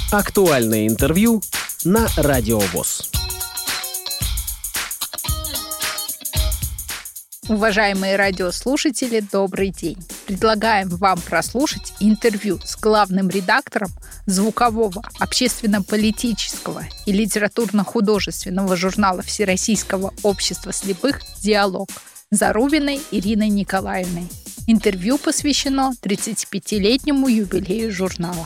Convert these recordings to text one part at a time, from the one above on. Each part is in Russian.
Актуальное интервью на Радио ВОС. Уважаемые радиослушатели, добрый день! Предлагаем вам прослушать интервью с главным редактором звукового, общественно-политического и литературно-художественного журнала Всероссийского общества слепых «Диалог» Зарубиной Ириной Николаевной. Интервью посвящено 35-летнему юбилею журнала.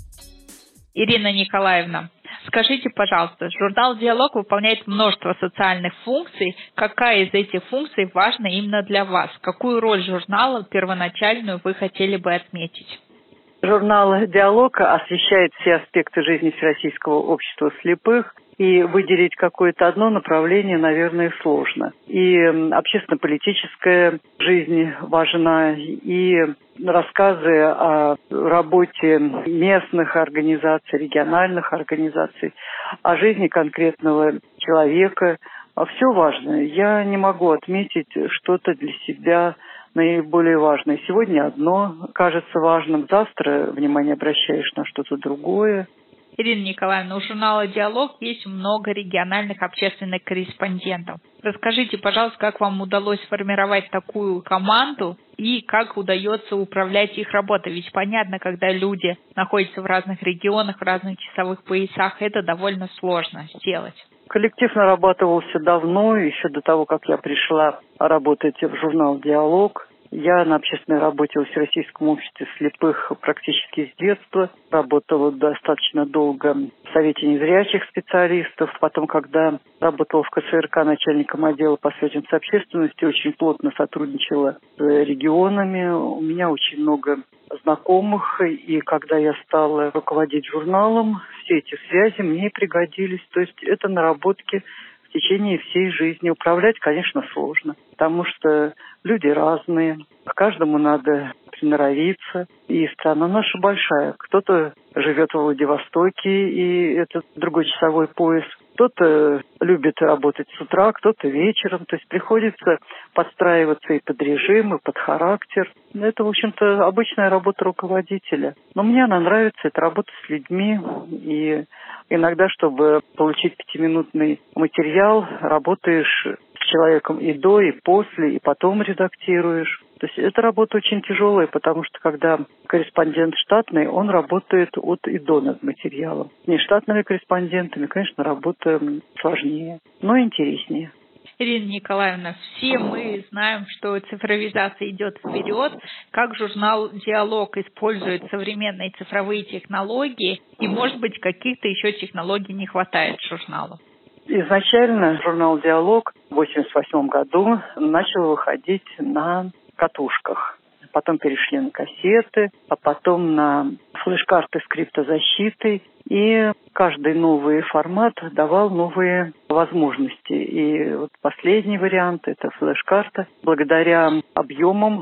Ирина Николаевна, скажите, пожалуйста, журнал «Диалог» выполняет множество социальных функций. Какая из этих функций важна именно для вас? Какую роль журнала первоначальную вы хотели бы отметить? Журнал «Диалог» освещает все аспекты жизни Всероссийского общества слепых, и выделить какое-то одно направление, наверное, сложно. И общественно-политическая жизнь важна, и рассказы о работе местных организаций, региональных организаций, о жизни конкретного человека. Все важно. Я не могу отметить что-то для себя наиболее важное. Сегодня одно кажется важным, завтра внимание обращаешь на что-то другое. Ирина Николаевна, у журнала «Диалог» есть много региональных общественных корреспондентов. Расскажите, пожалуйста, как вам удалось сформировать такую команду и как удается управлять их работой? Ведь понятно, когда люди находятся в разных регионах, в разных часовых поясах, это довольно сложно сделать. Коллектив нарабатывался давно, еще до того, как я пришла работать в журнал «Диалог». Я на общественной работе в Всероссийском обществе слепых практически с детства. Работала достаточно долго в Совете незрячих специалистов. Потом, когда работала в КСРК начальником отдела по связям с общественностью, очень плотно сотрудничала с регионами. У меня очень много знакомых. И когда я стала руководить журналом, все эти связи мне пригодились. То есть это наработки в течение всей жизни. Управлять, конечно, сложно, потому что люди разные, к каждому надо приноровиться. И страна наша большая. Кто-то живет в Владивостоке, и это другой часовой пояс. Кто-то любит работать с утра, кто-то вечером. То есть приходится подстраиваться и под режим, и под характер. Это, в общем-то, обычная работа руководителя. Но мне она нравится, это работа с людьми. И иногда, чтобы получить 5-минутный материал, работаешь с человеком и до, и после, и потом редактируешь. То есть эта работа очень тяжелая, потому что когда корреспондент штатный, он работает от и до над материалом. С нештатными корреспондентами, конечно, работа сложнее, но интереснее. Ирина Николаевна, все мы знаем, что цифровизация идет вперед, как журнал «Диалог» использует современные цифровые технологии, и, может быть, каких-то еще технологий не хватает журналу. Изначально журнал «Диалог» в 1988 году начал выходить на катушках. Потом перешли на кассеты, а потом на флеш-карты с криптозащитой. И каждый новый формат давал новые возможности. И вот последний вариант – это флеш-карта. Благодаря объемам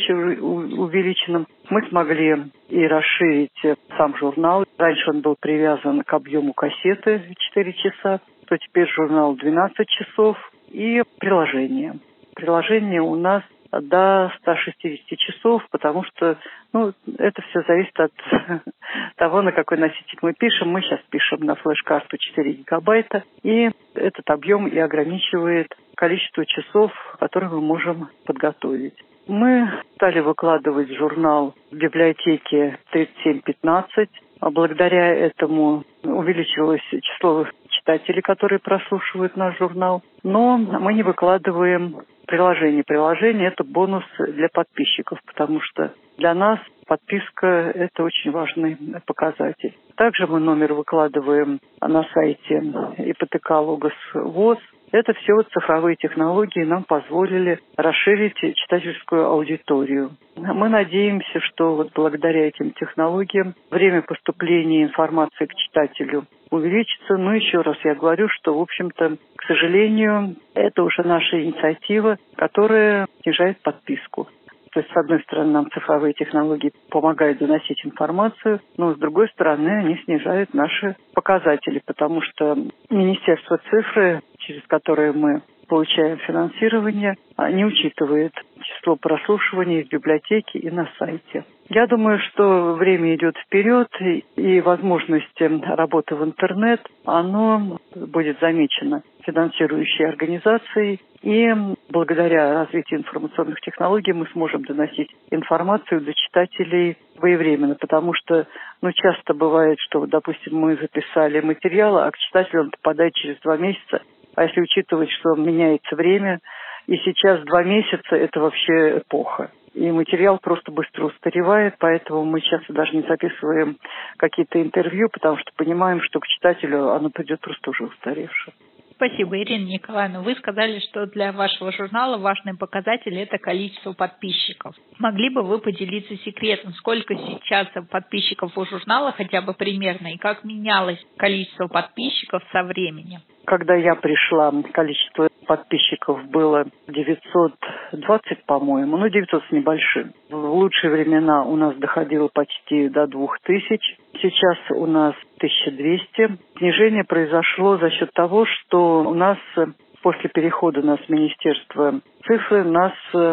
увеличенным мы смогли и расширить сам журнал. Раньше он был привязан к объему кассеты 4 часа, то теперь журнал 12 часов и приложение. Приложение у нас до 160 часов, потому что это все зависит от того, на какой носитель мы пишем. Мы сейчас пишем на флеш-карту 4 гигабайта, и этот объем и ограничивает количество часов, которые мы можем подготовить. Мы стали выкладывать журнал в библиотеке 3715. Благодаря этому увеличилось число читателей, которые прослушивают наш журнал. Но мы не выкладываем приложение. Приложение – это бонус для подписчиков, потому что для нас подписка – это очень важный показатель. Также мы номер выкладываем на сайте ИПТК Логос ВОС. Это все цифровые технологии нам позволили расширить читательскую аудиторию. Мы надеемся, что благодаря этим технологиям время поступления информации к читателю увеличится. Но еще раз я говорю, что, в общем-то, к сожалению, это уже наша инициатива, которая снижает подписку. То есть, с одной стороны, нам цифровые технологии помогают доносить информацию, но с другой стороны, они снижают наши показатели, потому что Министерство цифры, через которое мы получаем финансирование, не учитывает число прослушиваний в библиотеке и на сайте. Я думаю, что время идет вперед, и возможность работы в интернет, оно будет замечено финансирующей организацией, и благодаря развитию информационных технологий мы сможем доносить информацию до читателей своевременно, потому что часто бывает, что, допустим, мы записали материал, а к читателю он попадает через 2 месяца, а если учитывать, что меняется время, и сейчас 2 месяца – это вообще эпоха. И материал просто быстро устаревает, поэтому мы часто даже не записываем какие-то интервью, потому что понимаем, что к читателю оно придет просто уже устаревшее. Спасибо, Ирина Николаевна. Вы сказали, что для вашего журнала важный показатель – это количество подписчиков. Могли бы вы поделиться секретом, сколько сейчас подписчиков у журнала, хотя бы примерно, и как менялось количество подписчиков со временем? Когда я пришла, количество подписчиков было 920, по-моему, 900 с небольшим. В лучшие времена у нас доходило почти до 2000. Сейчас у нас 1200. Снижение произошло за счет того, что у нас после перехода на Министерство цифры нас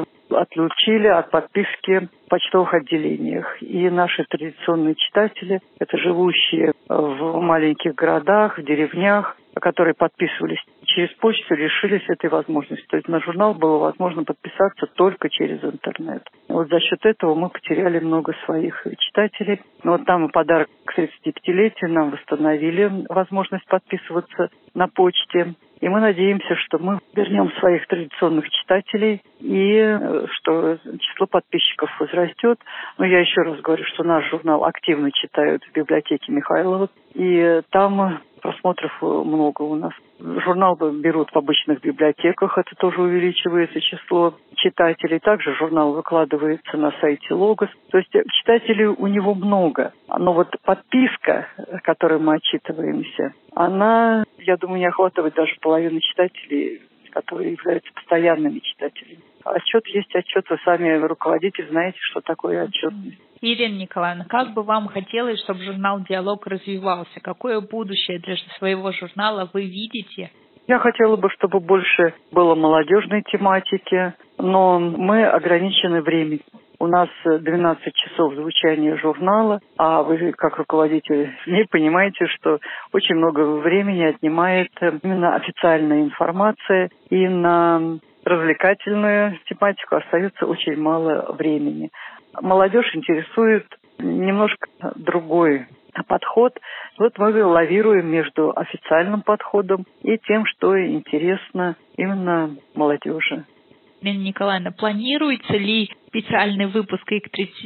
отлучили от подписки в почтовых отделениях. И наши традиционные читатели, это живущие в маленьких городах, в деревнях, которые подписывались через почту, лишились этой возможности. То есть на журнал было возможно подписаться только через интернет. Вот за счет этого мы потеряли много своих читателей. Но вот там и подарок к 35-летию нам восстановили возможность подписываться на почте. И мы надеемся, что мы вернем своих традиционных читателей и что число подписчиков возрастет. Но я еще раз говорю, что наш журнал активно читают в библиотеке Михайлова. И там просмотров много у нас. Журнал берут в обычных библиотеках, это тоже увеличивается число читателей. Также журнал выкладывается на сайте Логос. То есть читателей у него много. Но вот подписка, которой мы отчитываемся, она, я думаю, не охватывает даже половину читателей, которые являются постоянными читателями. Отчет есть отчет, вы сами руководитель, знаете, что такое отчетность. Ирина Николаевна, как бы вам хотелось, чтобы журнал «Диалог» развивался? Какое будущее для своего журнала вы видите? Я хотела бы, чтобы больше было молодежной тематики, но мы ограничены временем. У нас 12 часов звучания журнала, а вы, как руководитель СМИ, понимаете, что очень много времени отнимает именно официальная информация, и на развлекательную тематику остается очень мало времени. Молодежь интересует немножко другой подход. Вот мы лавируем между официальным подходом и тем, что интересно именно молодежи. Ирина Николаевна, планируется ли специальный выпуск и к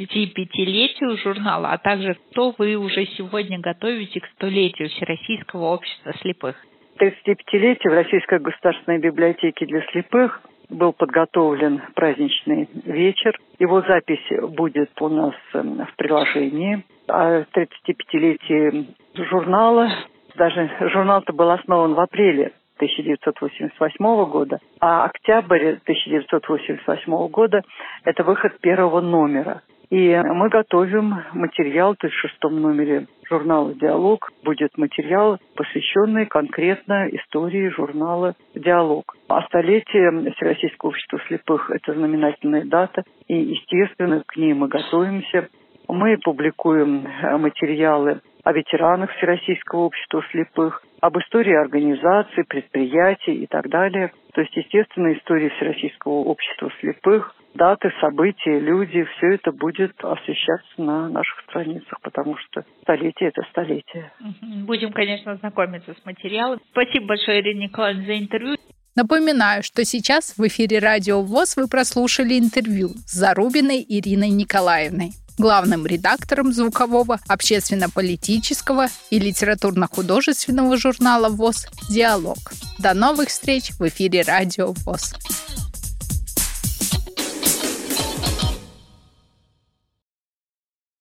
35-летию журнала, а также что вы уже сегодня готовите к 100-летию Всероссийского общества слепых? К 35-летию в Российской государственной библиотеке для слепых был подготовлен праздничный вечер. Его запись будет у нас в приложении. А 35-летие журнала, даже журнал-то был основан в апреле 1988 года, а октябрь 1988 года – это выход первого номера. И мы готовим материал, то есть в 6-м номере журнала «Диалог» будет материал, посвященный конкретно истории журнала «Диалог». А 100-летие Всероссийского общества слепых – это знаменательная дата, и, естественно, к ней мы готовимся. Мы публикуем материалы о ветеранах Всероссийского общества слепых, об истории организаций, предприятий и так далее. То есть, естественно, история Всероссийского общества слепых, даты, события, люди, все это будет освещаться на наших страницах, потому что столетие – это столетие. Будем, конечно, знакомиться с материалом. Спасибо большое, Ирина Николаевна, за интервью. Напоминаю, что сейчас в эфире Радио ВОС вы прослушали интервью с Зарубиной Ириной Николаевной, главным редактором звукового, общественно-политического и литературно-художественного журнала ВОС «Диалог». До новых встреч в эфире Радио ВОС.